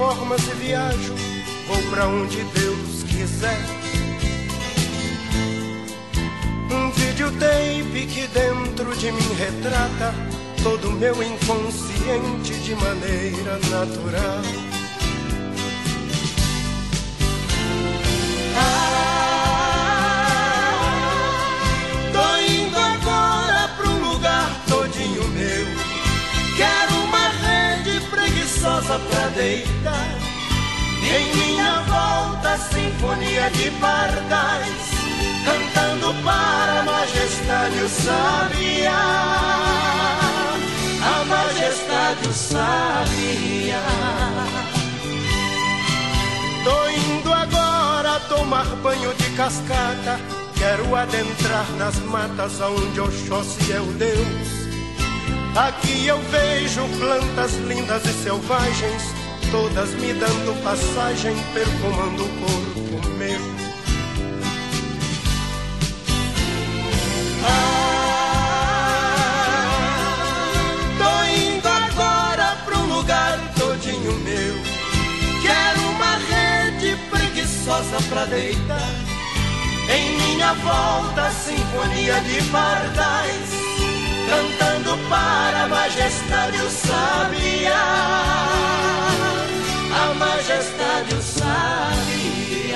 formas e viajo, vou pra onde Deus quiser. Um videotape que dentro de mim retrata todo o meu inconsciente de maneira natural. Tô indo agora pra um lugar todinho meu. Quero uma rede preguiçosa pra deitar. Em minha volta, sinfonia de pardais, cantando para a majestade o sabiá. A majestade o sabiá. Tô indo agora tomar banho de cascata. Quero adentrar nas matas aonde Oxóssi é o Deus. Aqui eu vejo plantas lindas e selvagens, todas me dando passagem, perfumando o corpo meu. Tô indo agora pra um lugar todinho meu. Quero uma rede preguiçosa pra deitar. Em minha volta, sinfonia de pardais, cantando para a majestade o sabiá. A majestade o sabiá.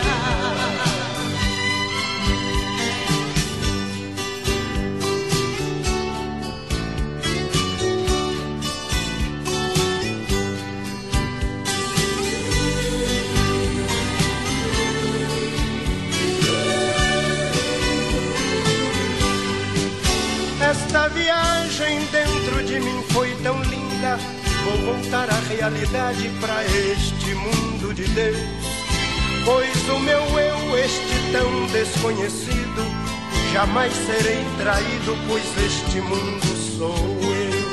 Esta viagem dentro de mim foi tão linda. Vou voltar à realidade, pra este mundo de Deus. Pois o meu eu, este tão desconhecido, jamais serei traído, pois este mundo sou eu.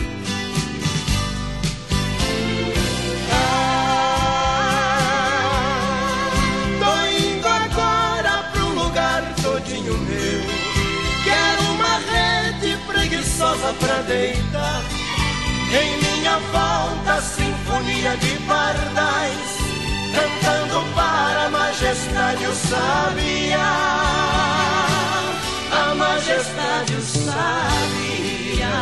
Tô indo agora pra um lugar todinho meu. Quero uma rede preguiçosa pra deitar. Em minha volta, sinfonia de pardais, cantando para a majestade o sabiá. A majestade o sabiá.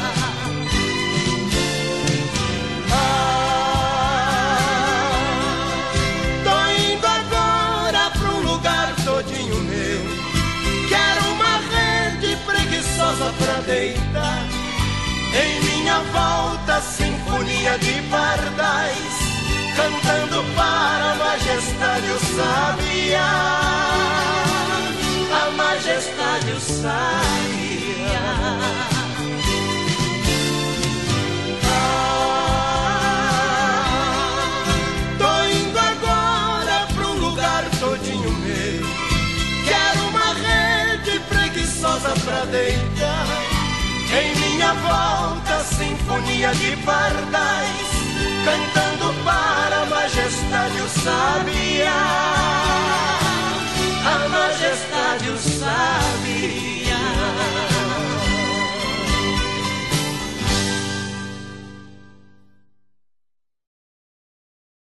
Tô indo agora pra um lugar todinho meu. Quero uma rede preguiçosa pra deitar. Em minha volta, sinfonia de pardais, cantando para a majestade o sabiá. A majestade o sabiá. Tô indo agora pra um lugar todinho meu. Quero uma rede preguiçosa pra deitar. Em minha volta, sinfonia de pardais, cantando para a majestade o sabiá. A majestade o sabiá.